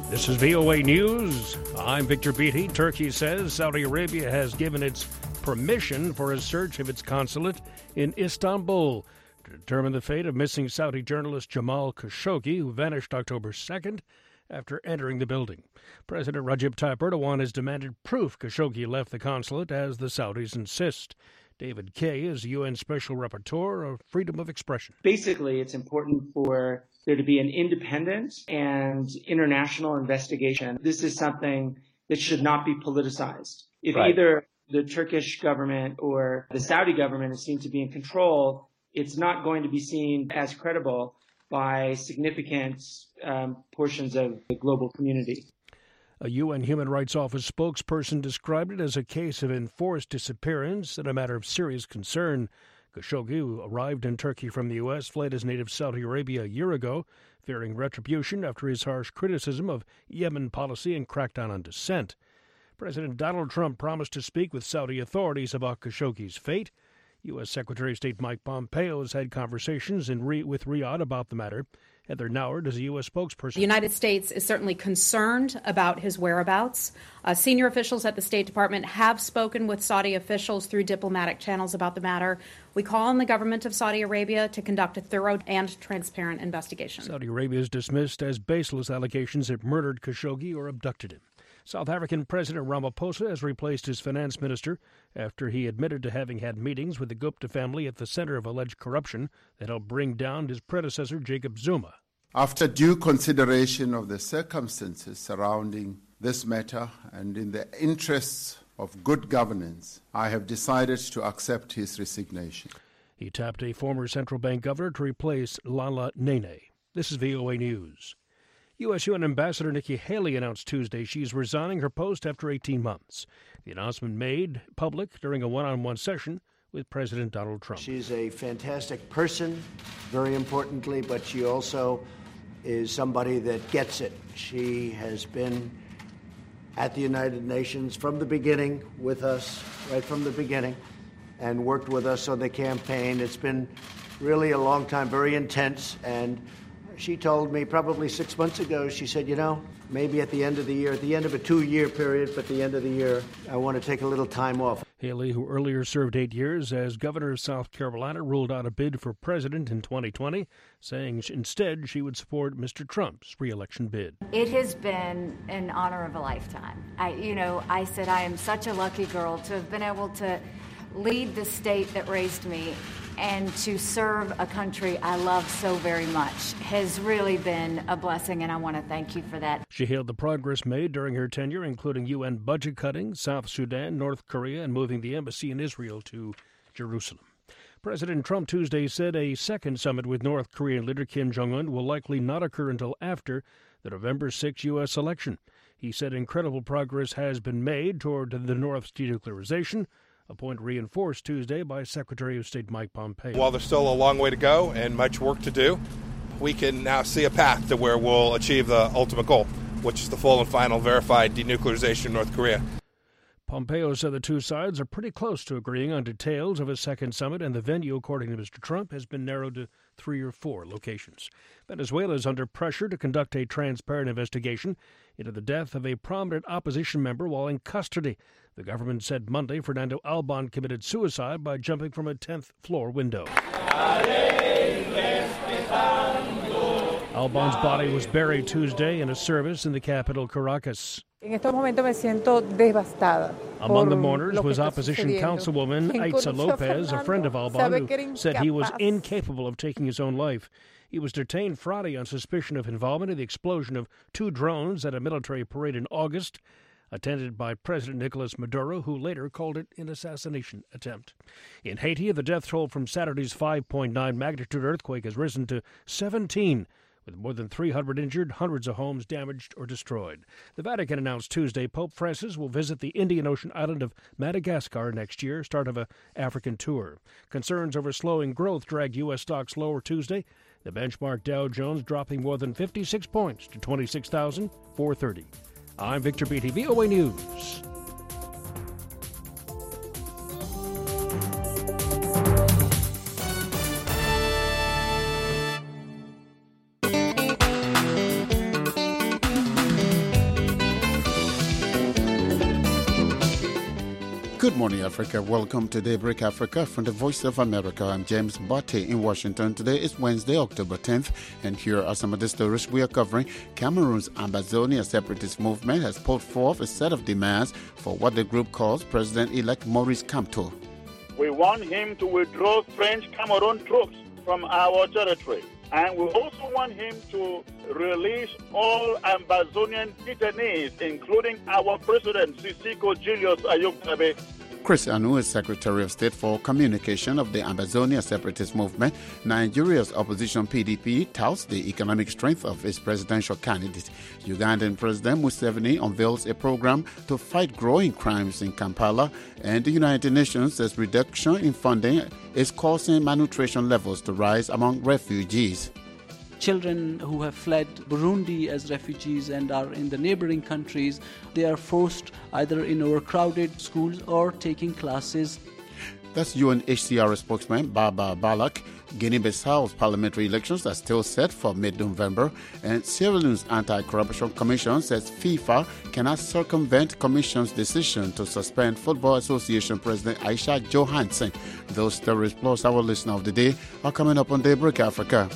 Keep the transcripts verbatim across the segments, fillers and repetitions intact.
This is V O A News. I'm Victor Beatty. Turkey says Saudi Arabia has given its permission for a search of its consulate in Istanbul to determine the fate of missing Saudi journalist Jamal Khashoggi, who vanished October second after entering the building. President Recep Tayyip Erdogan has demanded proof Khashoggi left the consulate, as the Saudis insist. David Kaye is U N Special Rapporteur of Freedom of Expression. Basically, it's important for there to be an independent and international investigation. This is something that should not be politicized. If right. either the Turkish government or the Saudi government is seen to be in control, it's not going to be seen as credible by significant um, portions of the global community. A U N Human Rights Office spokesperson described it as a case of enforced disappearance and a matter of serious concern. Khashoggi, who arrived in Turkey from the U S, fled his native Saudi Arabia a year ago, fearing retribution after his harsh criticism of Yemen policy and crackdown on dissent. President Donald Trump promised to speak with Saudi authorities about Khashoggi's fate. U S. Secretary of State Mike Pompeo has had conversations in Re- with Riyadh about the matter. Heather Nauert is a U S spokesperson. The United States is certainly concerned about his whereabouts. Uh, senior officials at the State Department have spoken with Saudi officials through diplomatic channels about the matter. We call on the government of Saudi Arabia to conduct a thorough and transparent investigation. Saudi Arabia is dismissed as baseless allegations it murdered Khashoggi or abducted him. South African President Ramaphosa has replaced his finance minister after he admitted to having had meetings with the Gupta family at the center of alleged corruption that helped bring down his predecessor, Jacob Zuma. After due consideration of the circumstances surrounding this matter and in the interests of good governance, I have decided to accept his resignation. He tapped a former central bank governor to replace Lala Nene. This is V O A News. U S. U N Ambassador Nikki Haley announced Tuesday she's resigning her post after eighteen months. The announcement made public during a one-on-one session with President Donald Trump. She's a fantastic person, very importantly, but she also is somebody that gets it. She has been at the United Nations from the beginning with us, right from the beginning, and worked with us on the campaign. It's been really a long time, very intense, and she told me probably six months ago, she said, you know, maybe at the end of the year, at the end of a two-year period, but at the end of the year, I want to take a little time off. Haley, who earlier served eight years as governor of South Carolina, ruled out a bid for president in twenty twenty, saying instead she would support Mister Trump's re-election bid. It has been an honor of a lifetime. I, you know, I said I am such a lucky girl to have been able to lead the state that raised me and to serve a country I love so very much has really been a blessing, and I want to thank you for that. She hailed the progress made during her tenure, including U N budget cutting, South Sudan, North Korea, and moving the embassy in Israel to Jerusalem. President Trump Tuesday said a second summit with North Korean leader Kim Jong-un will likely not occur until after the November sixth U S election. He said incredible progress has been made toward the North's denuclearization, a point reinforced Tuesday by Secretary of State Mike Pompeo. While there's still a long way to go and much work to do, we can now see a path to where we'll achieve the ultimate goal, which is the full and final verified denuclearization of North Korea. Pompeo said the two sides are pretty close to agreeing on details of a second summit, and the venue, according to Mister Trump, has been narrowed to three or four locations. Venezuela is under pressure to conduct a transparent investigation into the death of a prominent opposition member while in custody. The government said Monday Fernando Albán committed suicide by jumping from a tenth floor window. Albán's body was buried Tuesday in a service in the capital, Caracas. Among the mourners was opposition councilwoman Aitza Lopez, a friend of Albán, who said he was incapable of taking his own life. He was detained Friday on suspicion of involvement in the explosion of two drones at a military parade in August, attended by President Nicolas Maduro, who later called it an assassination attempt. In Haiti, the death toll from Saturday's five point nine magnitude earthquake has risen to seventeen, with more than three hundred injured, hundreds of homes damaged or destroyed. The Vatican announced Tuesday Pope Francis will visit the Indian Ocean island of Madagascar next year, start of an African tour. Concerns over slowing growth dragged U S stocks lower Tuesday, the benchmark Dow Jones dropping more than fifty-six points to twenty-six thousand four hundred thirty. I'm Victor Beatty, V O A News. Good morning, Africa. Welcome to Daybreak Africa from the Voice of America. I'm James Botte in Washington. Today is Wednesday, October tenth, and here are some of the stories we are covering. Cameroon's Ambazonia separatist movement has put forth a set of demands for what the group calls President-elect Maurice Kamto. We want him to withdraw French Cameroon troops from our territory. And we also want him to release all Ambazonian detainees, including our president, Sisiko Julius Ayuk-Tabe. Chris Anu is Secretary of State for Communication of the Ambazonia separatist movement. Nigeria's opposition P D P touts the economic strength of its presidential candidate. Ugandan President Museveni unveils a program to fight growing crimes in Kampala. And the United Nations says reduction in funding is causing malnutrition levels to rise among refugees. Children who have fled Burundi as refugees and are in the neighboring countries, they are forced either in overcrowded schools or taking classes. That's U N H C R spokesman Baba Balak. Guinea-Bissau's parliamentary elections are still set for mid-November, and Sierra Leone's Anti-Corruption Commission says FIFA cannot circumvent Commission's decision to suspend Football Association President Aisha Johansson. Those stories plus our listener of the day are coming up on Daybreak Africa.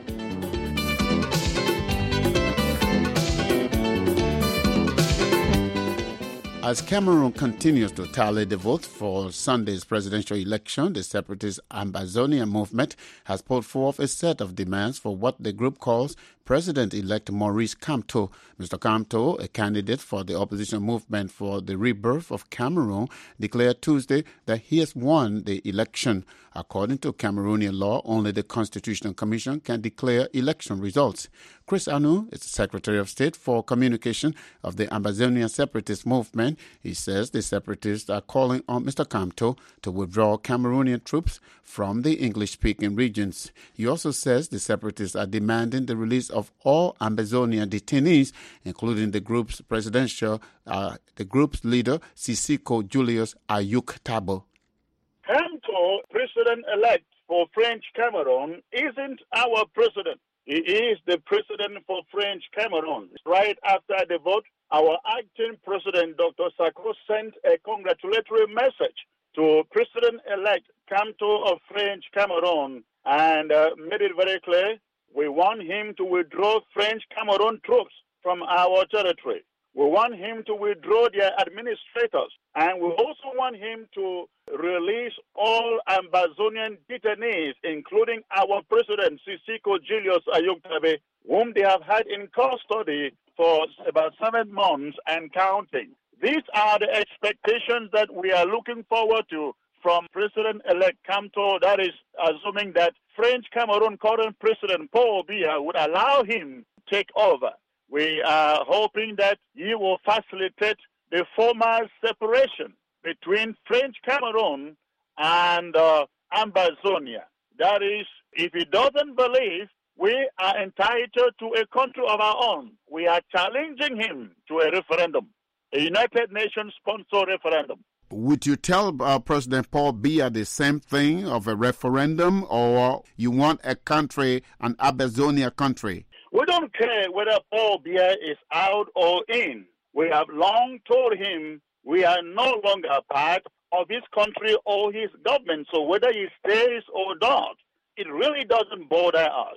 As Cameroon continues to tally the votes for Sunday's presidential election, the separatist Ambazonia movement has put forth a set of demands for what the group calls President-elect Maurice Kamto. Mister Kamto, a candidate for the opposition movement for the rebirth of Cameroon, declared Tuesday that he has won the election. According to Cameroonian law, only the Constitutional Commission can declare election results. Chris Anu is the Secretary of State for Communication of the Ambazonia separatist movement. He says the separatists are calling on Mister Kamto to withdraw Cameroonian troops from the English-speaking regions. He also says the separatists are demanding the release of all Ambazonia detainees, including the group's presidential, uh, the group's leader, Sisiko Julius Ayuk-Tabe. Kamto, president-elect for French Cameroon, isn't our president. He is the president for French Cameroon. Right after the vote, our acting president, Doctor Sarko, sent a congratulatory message to President-elect Kamto of French Cameroon and uh, made it very clear we want him to withdraw French Cameroon troops from our territory. We want him to withdraw their administrators, and we also want him to release all Ambazonian detainees, including our president, Sisiko Julius Ayuk-Tabe, whom they have had in custody for about seven months and counting. These are the expectations that we are looking forward to from President-elect Kamto, that is assuming that French Cameroon current President Paul Biya would allow him to take over. We are hoping that he will facilitate the formal separation between French Cameroon and uh, Ambazonia. That is, if he doesn't believe we are entitled to a country of our own, we are challenging him to a referendum, a United Nations sponsored referendum. Would you tell uh, President Paul Biya the same thing of a referendum, or you want a country, an Ambazonia country? We don't care whether Paul Biya is out or in. We have long told him we are no longer part of his country or his government. So whether he stays or not, it really doesn't bother us.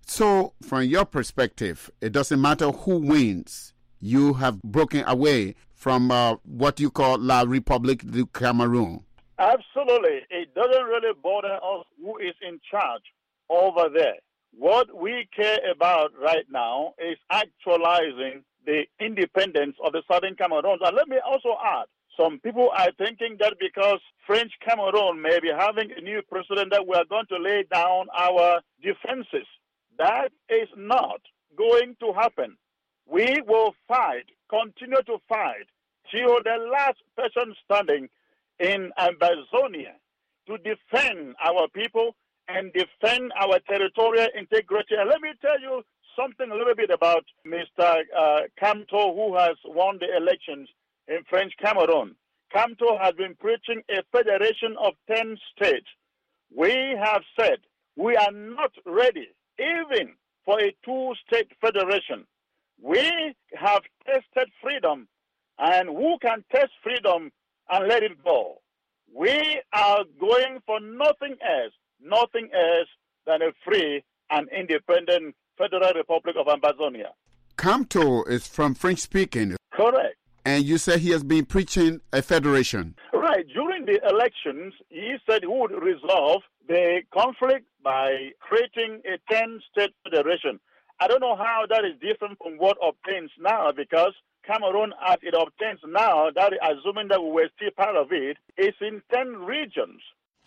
So from your perspective, it doesn't matter who wins. You have broken away from uh, what you call La République du Cameroun. Absolutely. It doesn't really bother us who is in charge over there. What we care about right now is actualizing the independence of the Southern Cameroons. And let me also add, some people are thinking that because French Cameroon may be having a new president that we are going to lay down our defenses. That is not going to happen. We will fight, continue to fight, till the last person standing in Ambazonia to defend our people and defend our territorial integrity. And let me tell you something a little bit about Mister Uh, Kamto, who has won the elections in French Cameroon. Kamto has been preaching a federation of ten states. We have said we are not ready even for a two-state federation. We have tested freedom, and who can test freedom and let it go. We are going for nothing else, nothing else than a free and independent Federal Republic of Ambazonia. Kamto is from French-speaking. Correct. And you say he has been preaching a federation. Right. During the elections, he said he would resolve the conflict by creating a ten-state federation. I don't know how that is different from what obtains now, because Cameroon, as it obtains now, that assuming that we were still part of it, is in ten regions.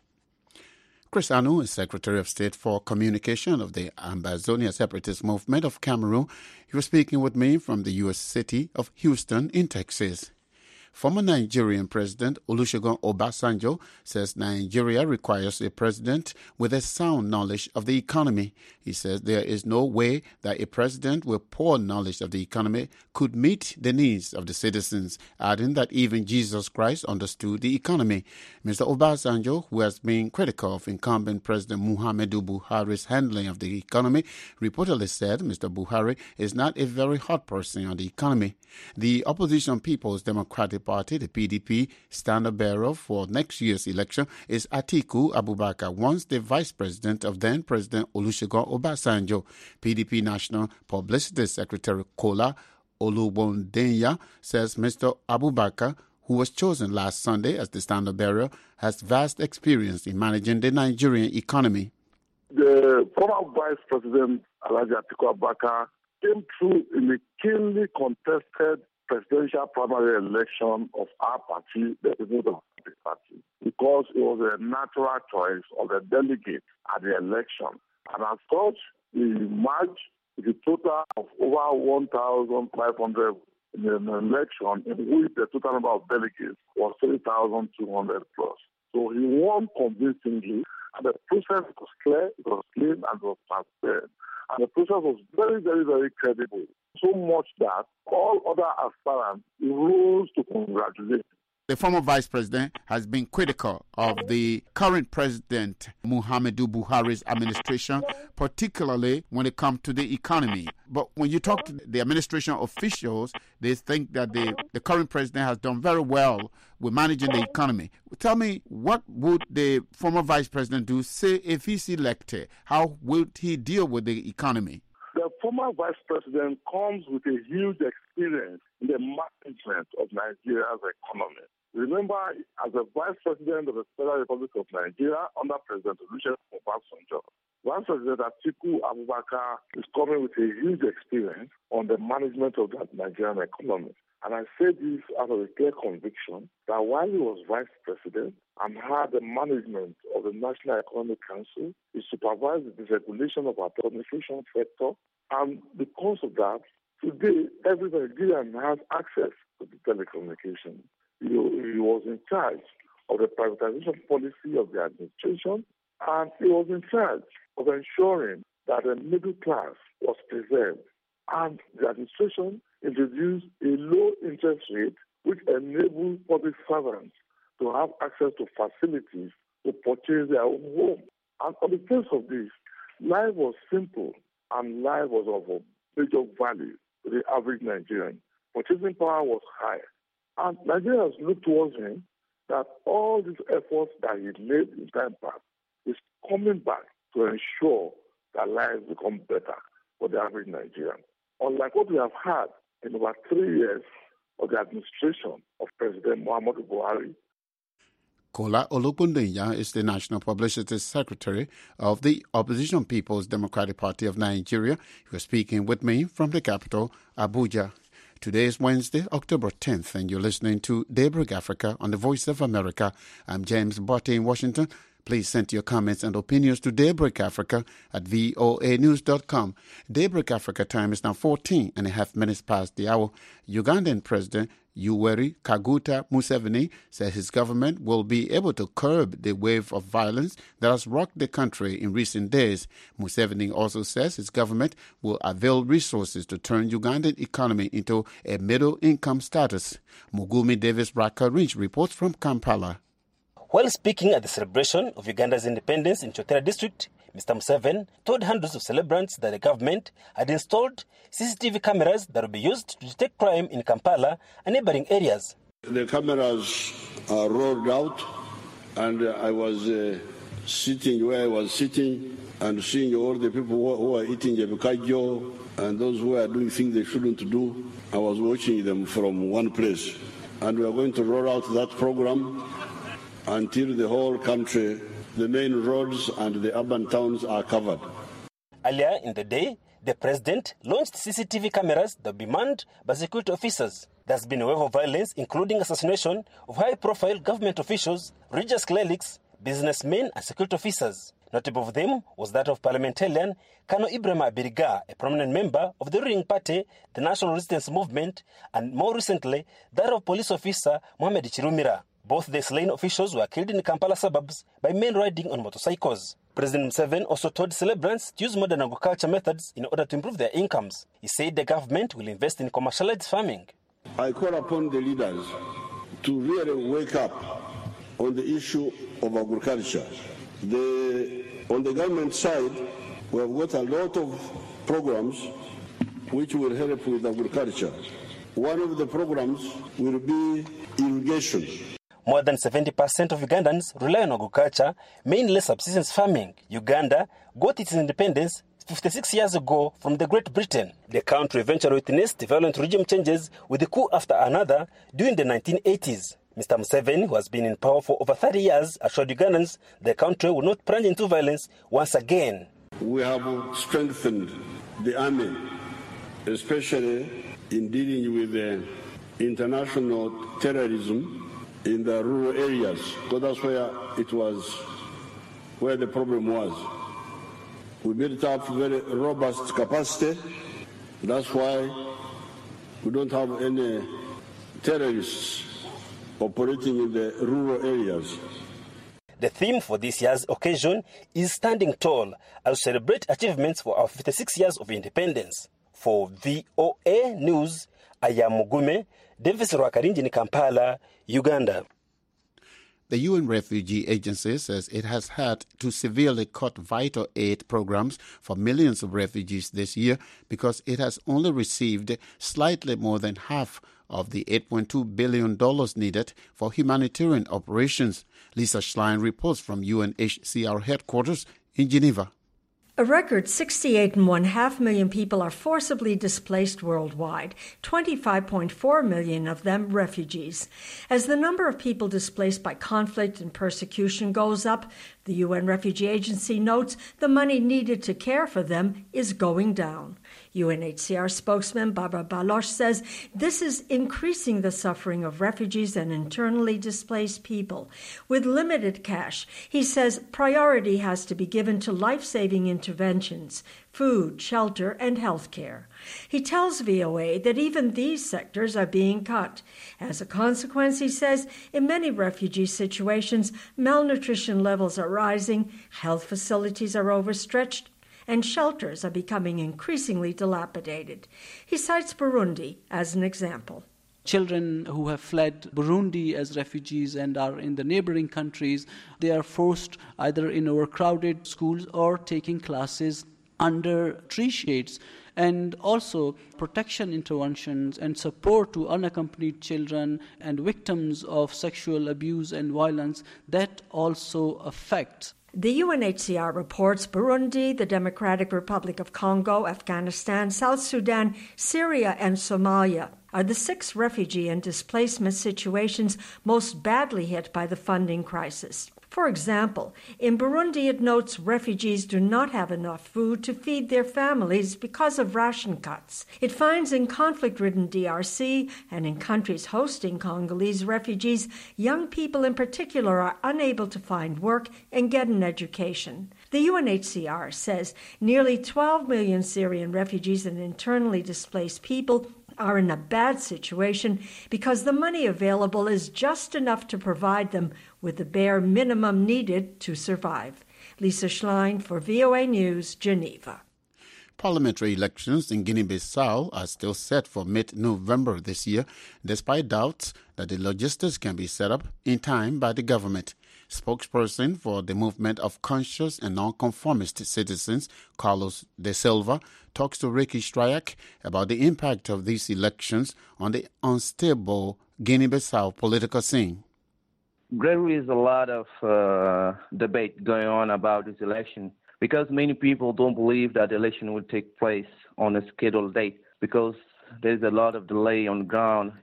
Chris Anu is Secretary of State for Communication of the Ambazonia Separatist Movement of Cameroon. He was speaking with me from the U S city of Houston in Texas. Former Nigerian President Olusegun Obasanjo says Nigeria requires a president with a sound knowledge of the economy. He says there is no way that a president with poor knowledge of the economy could meet the needs of the citizens, adding that even Jesus Christ understood the economy. Mister Obasanjo, who has been critical of incumbent President Muhammadu Buhari's handling of the economy, reportedly said Mister Buhari is not a very hot person on the economy. The opposition People's Democratic Party, the P D P, standard bearer for next year's election is Atiku Abubakar, once the vice president of then President Olusegun Obasanjo. P D P National Publicity Secretary Kola Olubondenya says Mister Abubakar, who was chosen last Sunday as the standard bearer, has vast experience in managing the Nigerian economy. The former vice president Alhaji Atiku Abubakar came through in a keenly contested presidential primary election of our party, the People's Democratic Party, because it was a natural choice of the delegates at the election. And as such, we marched with a total of over one thousand five hundred in an election in which the total number of delegates was three thousand two hundred plus. So he won convincingly, and the process was clear, it was clean, and it was transparent. And the process was very, very, very credible. So much that all other aspirants rose to congratulate him. The former vice president has been critical of the current president, Muhammadu Buhari's administration, particularly when it comes to the economy. But when you talk to the administration officials, they think that the, the current president has done very well with managing the economy. Tell me, what would the former vice president do, say, if he's elected? How would he deal with the economy? The former vice president comes with a huge experience in the management of Nigeria's economy. Remember, as a vice president of the Federal Republic of Nigeria under President Olusegun Obasanjo, Vice President Atiku Abubakar is coming with a huge experience on the management of the Nigerian economy. And I say this out of a clear conviction that while he was vice president and had the management of the National Economic Council, he supervised the deregulation of our telecommunication sector. And because of that, today every Nigerian has access to the telecommunication. He, he was in charge of the privatization policy of the administration, and he was in charge of ensuring that the middle class was preserved. And the administration introduced a low interest rate which enabled public servants to have access to facilities to purchase their own home. And on the face of this, life was simple and life was of a major value to the average Nigerian. Purchasing power was high. And Nigerians looked towards him that all these efforts that he laid in time past is coming back to ensure that lives become better for the average Nigerian. Unlike what we have had in over three years of the administration of President Muhammadu Buhari. Kola Olubondenya is the National Publicity Secretary of the Opposition People's Democratic Party of Nigeria. He was speaking with me from the capital, Abuja. Today is Wednesday, October tenth, and you're listening to Daybreak Africa on the Voice of America. I'm James Botte in Washington. Please send your comments and opinions to Daybreak Africa at voa news dot com. Daybreak Africa time is now fourteen and a half minutes past the hour. Ugandan President Yoweri Kaguta Museveni said his government will be able to curb the wave of violence that has rocked the country in recent days. Museveni also says his government will avail resources to turn Ugandan economy into a middle-income status. Mugumi Davis Braka Ridge reports from Kampala. While speaking at the celebration of Uganda's independence in Chotera district, Mister Museveni told hundreds of celebrants that the government had installed C C T V cameras that will be used to detect crime in Kampala and neighboring areas. The cameras uh, rolled out, and uh, I was uh, sitting where I was sitting and seeing all the people who, who are eating jebikajo and those who are doing things they shouldn't do. I was watching them from one place. And we are going to roll out that program until the whole country, the main roads and the urban towns are covered. Earlier in the day, the president launched C C T V cameras that be manned by security officers. There's been a wave of violence, including assassination of high-profile government officials, religious clerics, businessmen and security officers. Notable of them was that of parliamentarian Kano Ibrahim Abiriga, a prominent member of the ruling party, the National Resistance Movement, and more recently, that of police officer Mohamed Chirumira. Both the slain officials were killed in the Kampala suburbs by men riding on motorcycles. President Museveni also told celebrants to use modern agriculture methods in order to improve their incomes. He said the government will invest in commercialized farming. I call upon the leaders to really wake up on the issue of agriculture. The, on the government side, we have got a lot of programs which will help with agriculture. One of the programs will be irrigation. More than seventy percent of Ugandans rely on agriculture, mainly subsistence farming. Uganda got its independence fifty-six years ago from the Great Britain. The country eventually witnessed violent regime changes with a coup after another during the nineteen eighties. Mister Museveni, who has been in power for over thirty years, assured Ugandans the country will not plunge into violence once again. We have strengthened the army, especially in dealing with the international terrorism in the rural areas, because that's where it was, where the problem was. We built up very robust capacity. That's why we don't have any terrorists operating in the rural areas. The theme for this year's occasion is Standing Tall, as we celebrate achievements for our fifty-six years of independence. For V O A News, I am Mugume, Davis Rwakarinji in Kampala, Uganda. The U N Refugee Agency says it has had to severely cut vital aid programs for millions of refugees this year because it has only received slightly more than half of the eight point two billion dollars needed for humanitarian operations. Lisa Schlein reports from U N H C R headquarters in Geneva. A record sixty-eight and one half million people are forcibly displaced worldwide, twenty-five point four million of them refugees. As the number of people displaced by conflict and persecution goes up, the U N Refugee Agency notes the money needed to care for them is going down. U N H C R spokesman Barbara Baloch says this is increasing the suffering of refugees and internally displaced people. With limited cash, he says priority has to be given to life-saving interventions, food, shelter, and health care. He tells V O A that even these sectors are being cut. As a consequence, he says, in many refugee situations, malnutrition levels are rising, health facilities are overstretched, and shelters are becoming increasingly dilapidated. He cites Burundi as an example. Children who have fled Burundi as refugees and are in the neighboring countries, they are forced either in overcrowded schools or taking classes under tree shades. And also protection interventions and support to unaccompanied children and victims of sexual abuse and violence, that also affect. The U N H C R reports Burundi, the Democratic Republic of Congo, Afghanistan, South Sudan, Syria, and Somalia are the six refugee and displacement situations most badly hit by the funding crisis. For example, in Burundi, it notes refugees do not have enough food to feed their families because of ration cuts. It finds in conflict-ridden D R C and in countries hosting Congolese refugees, young people in particular are unable to find work and get an education. The U N H C R says nearly twelve million Syrian refugees and internally displaced people are in a bad situation because the money available is just enough to provide them with the bare minimum needed to survive. Lisa Schlein for V O A News, Geneva. Parliamentary elections in Guinea-Bissau are still set for mid-November this year, despite doubts that the logistics can be set up in time by the government. Spokesperson for the Movement of Conscious and Nonconformist Citizens, Carlos De Silva, talks to Ricky Stryak about the impact of these elections on the unstable Guinea-Bissau political scene. there is a lot of uh, debate going on about this election because many people don't believe that the election will take place on a scheduled date because there's a lot of delay on the ground.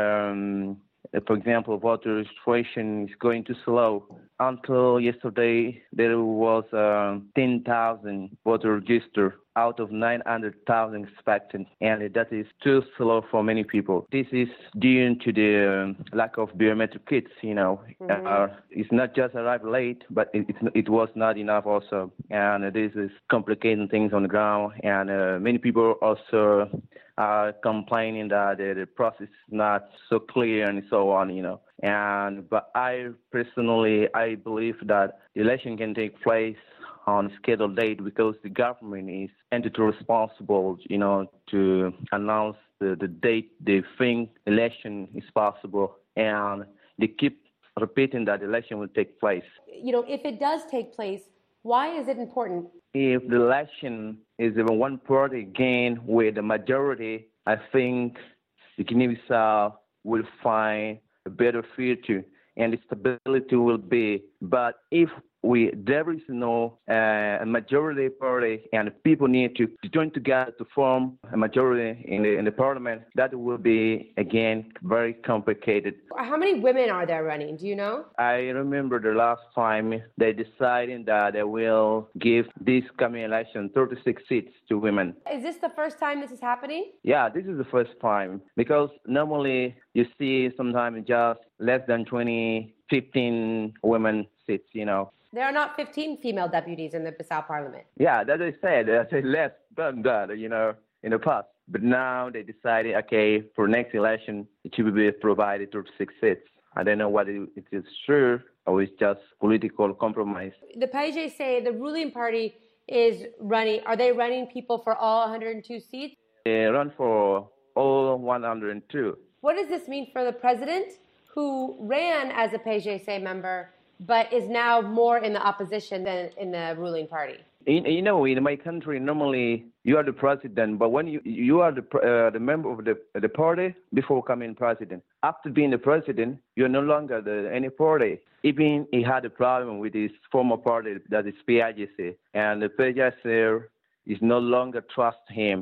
Um, for example, voter registration is going too slow. Until yesterday, there was uh, ten thousand voter registered out of nine hundred thousand expected, and that is too slow for many people. This is due to the uh, lack of biometric kits, you know. Mm-hmm. Uh, it's not just arrived late, but it, it, it was not enough also. And this is complicating things on the ground, and uh, many people also are complaining that uh, the process is not so clear and so on, you know. And but I personally, I believe that the election can take place on a scheduled date because the government is entity responsible, you know, to announce the, the date they think election is possible, and they keep repeating that election will take place. You know, if it does take place, why is it important? If the election is even one party gain with the majority, I think the Guinea-Bissau will find a better future and the stability will be. But if we there is no uh, a majority party and people need to, to join together to form a majority in the in the parliament, that will be again very complicated. How many women are there running? Do you know? I remember the last time they decided that they will give this coming election thirty-six seats to women. Is this the first time this is happening? Yeah, this is the first time because normally you see sometimes just less than twenty, fifteen women seats, you know. There are not fifteen female deputies in the Bissau Parliament. Yeah, that I said. I said less than that, you know, in the past. But now they decided, okay, for next election, it should be provided thirty-six seats. I don't know whether it is true or it's just political compromise. The P J say the ruling party is running. Are they running people for all one hundred two seats? They run for all one hundred two. What does this mean for the president, who ran as a P J C member, but is now more in the opposition than in the ruling party? You, you know, in my country, normally you are the president, but when you you are the uh, the member of the the party before coming president. After being the president, you're no longer the any party. Even he had a problem with his former party, that is P J C, and the P J C is no longer trust him.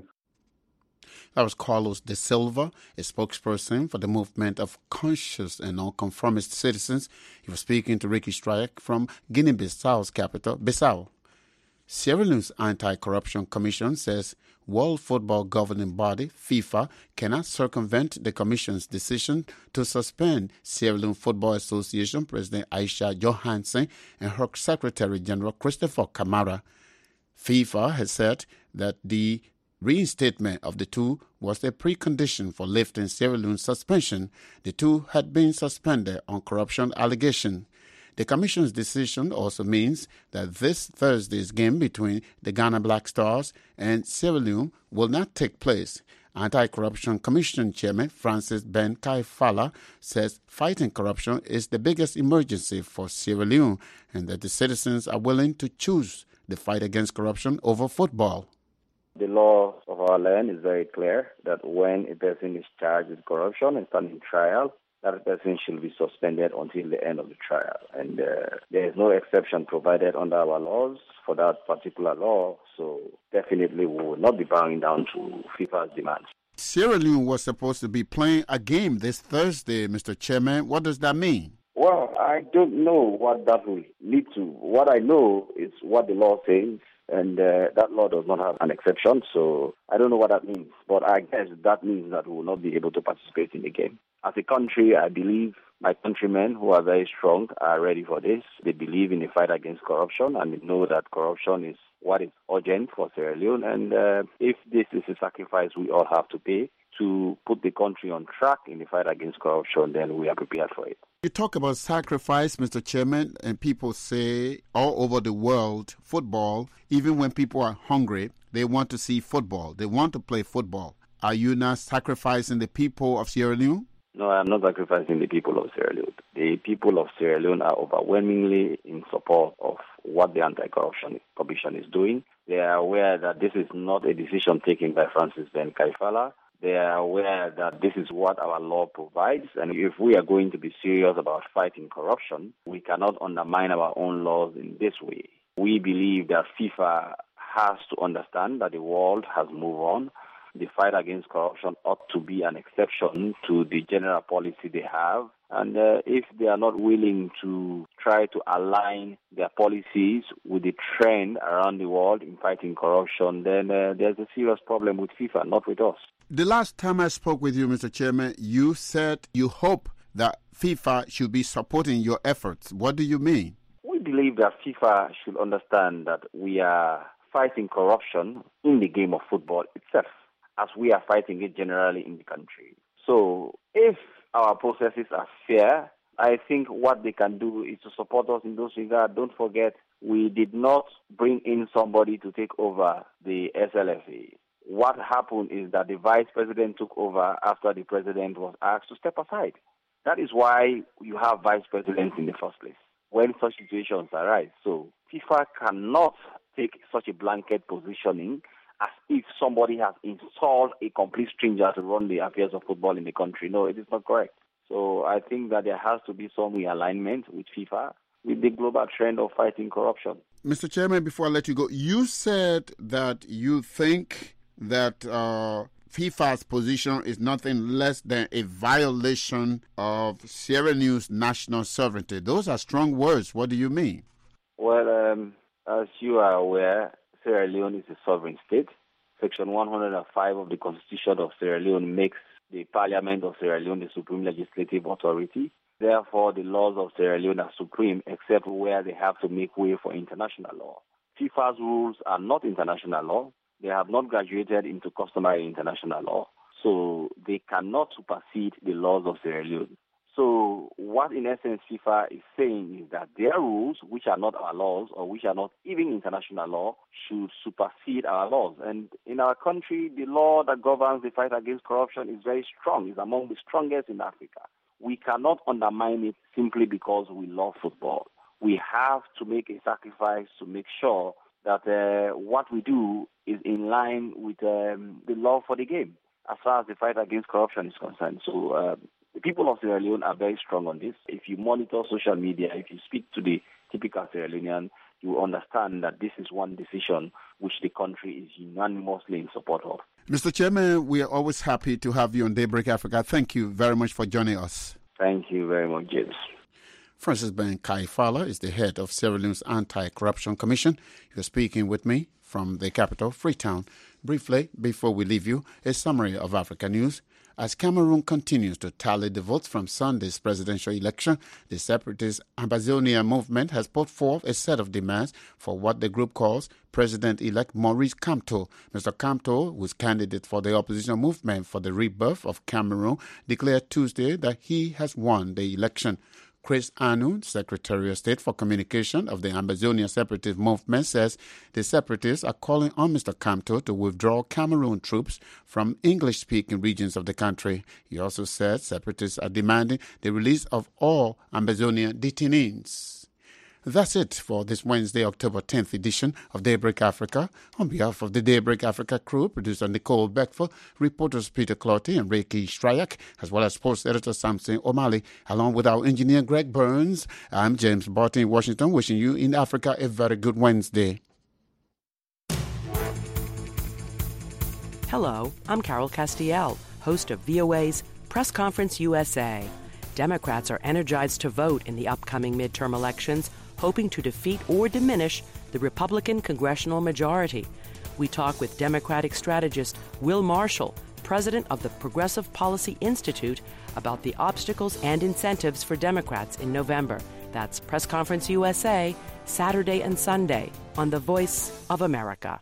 That was Carlos De Silva, a spokesperson for the movement of conscious and nonconformist citizens. He was speaking to Ricky Strike from Guinea-Bissau's capital, Bissau. Sierra Leone's Anti-Corruption Commission says World Football Governing Body, FIFA, cannot circumvent the Commission's decision to suspend Sierra Leone Football Association President Aisha Johansen and her Secretary General Christopher Kamara. FIFA has said that the reinstatement of the two was a precondition for lifting Sierra Leone's suspension. The two had been suspended on corruption allegations. The Commission's decision also means that this Thursday's game between the Ghana Black Stars and Sierra Leone will not take place. Anti-Corruption Commission Chairman Francis Ben Kaifala says fighting corruption is the biggest emergency for Sierra Leone and that the citizens are willing to choose the fight against corruption over football. The law of our land is very clear that when a person is charged with corruption and standing trial, that person should be suspended until the end of the trial. And uh, there is no exception provided under our laws for that particular law, so definitely we will not be bowing down to FIFA's demands. Sierra Leone was supposed to be playing a game this Thursday, Mister Chairman. What does that mean? Well, I don't know what that will lead to. What I know is what the law says, and uh, that law does not have an exception, so I don't know what that means. But I guess that means that we will not be able to participate in the game. As a country, I believe my countrymen, who are very strong, are ready for this. They believe in the fight against corruption, and they know that corruption is what is urgent for Sierra Leone. And uh, if this is a sacrifice we all have to pay to put the country on track in the fight against corruption, then we are prepared for it. You talk about sacrifice, Mister Chairman, and people say all over the world, football, even when people are hungry, they want to see football. They want to play football. Are you not sacrificing the people of Sierra Leone? No, I'm not sacrificing the people of Sierra Leone. The people of Sierra Leone are overwhelmingly in support of what the Anti-Corruption Commission is doing. They are aware that this is not a decision taken by Francis Ben Kaifala. They are aware that this is what our law provides, and if we are going to be serious about fighting corruption, we cannot undermine our own laws in this way. We believe that FIFA has to understand that the world has moved on. The fight against corruption ought to be an exception to the general policy they have. And uh, if they are not willing to try to align their policies with the trend around the world in fighting corruption, then uh, there's a serious problem with FIFA, not with us. The last time I spoke with you, Mister Chairman, you said you hope that FIFA should be supporting your efforts. What do you mean? We believe that FIFA should understand that we are fighting corruption in the game of football itself, as we are fighting it generally in the country. So if our processes are fair, I think what they can do is to support us in those regards. Don't forget, we did not bring in somebody to take over the S L F A. What happened is that the vice president took over after the president was asked to step aside. That is why you have vice presidents in the first place, when such situations arise. So FIFA cannot take such a blanket positioning as if somebody has installed a complete stranger to run the affairs of football in the country. No, it is not correct. So I think that there has to be some realignment with FIFA, with the global trend of fighting corruption. Mister Chairman, before I let you go, you said that you think that uh, FIFA's position is nothing less than a violation of Sierra Leone's national sovereignty. Those are strong words. What do you mean? Well, um, as you are aware, Sierra Leone is a sovereign state. Section one hundred five of the Constitution of Sierra Leone makes the Parliament of Sierra Leone the supreme legislative authority. Therefore, the laws of Sierra Leone are supreme, except where they have to make way for international law. FIFA's rules are not international law. They have not graduated into customary international law, so they cannot supersede the laws of Sierra Leone. So what, in essence, FIFA is saying is that their rules, which are not our laws or which are not even international law, should supersede our laws. And in our country, the law that governs the fight against corruption is very strong. It's among the strongest in Africa. We cannot undermine it simply because we love football. We have to make a sacrifice to make sure that uh, what we do is in line with um, the love for the game, as far as the fight against corruption is concerned. So uh, the people of Sierra Leone are very strong on this. If you monitor social media, if you speak to the typical Sierra Leonean, you will understand that this is one decision which the country is unanimously in support of. Mister Chairman, we are always happy to have you on Daybreak Africa. Thank you very much for joining us. Thank you very much, James. Francis Ben Kaifala is the head of Sierra Leone's Anti-Corruption Commission. You're speaking with me from the capital, Freetown. Briefly, before we leave you, a summary of Africa news. As Cameroon continues to tally the votes from Sunday's presidential election, the separatist Ambazonia movement has put forth a set of demands for what the group calls President-elect Maurice Kamto. Mister Kamto, who is candidate for the opposition movement for the rebirth of Cameroon, declared Tuesday that he has won the election. Chris Anu, Secretary of State for Communication of the Ambazonia Separatist Movement, says the separatists are calling on Mister Kamto to withdraw Cameroon troops from English-speaking regions of the country. He also said separatists are demanding the release of all Ambazonia detainees. That's it for this Wednesday, October tenth edition of Daybreak Africa. On behalf of the Daybreak Africa crew, producer Nicole Beckford, reporters Peter Clotty and Reiki Stryak, as well as sports editor Samson O'Malley, along with our engineer Greg Burns, I'm James Barton in Washington, wishing you in Africa a very good Wednesday. Hello, I'm Carol Castiel, host of V O A's Press Conference U S A. Democrats are energized to vote in the upcoming midterm elections, hoping to defeat or diminish the Republican congressional majority. We talk with Democratic strategist Will Marshall, president of the Progressive Policy Institute, about the obstacles and incentives for Democrats in November. That's Press Conference U S A, Saturday and Sunday on The Voice of America.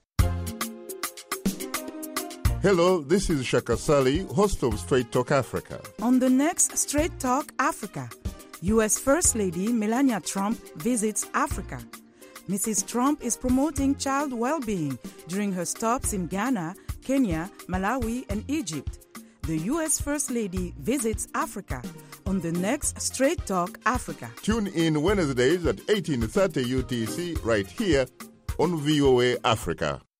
Hello, this is Shaka Sali, host of Straight Talk Africa. On the next Straight Talk Africa, U S First Lady Melania Trump visits Africa. Missus Trump is promoting child well-being during her stops in Ghana, Kenya, Malawi, and Egypt. The U S First Lady visits Africa on the next Straight Talk Africa. Tune in Wednesdays at eighteen thirty U T C right here on V O A Africa.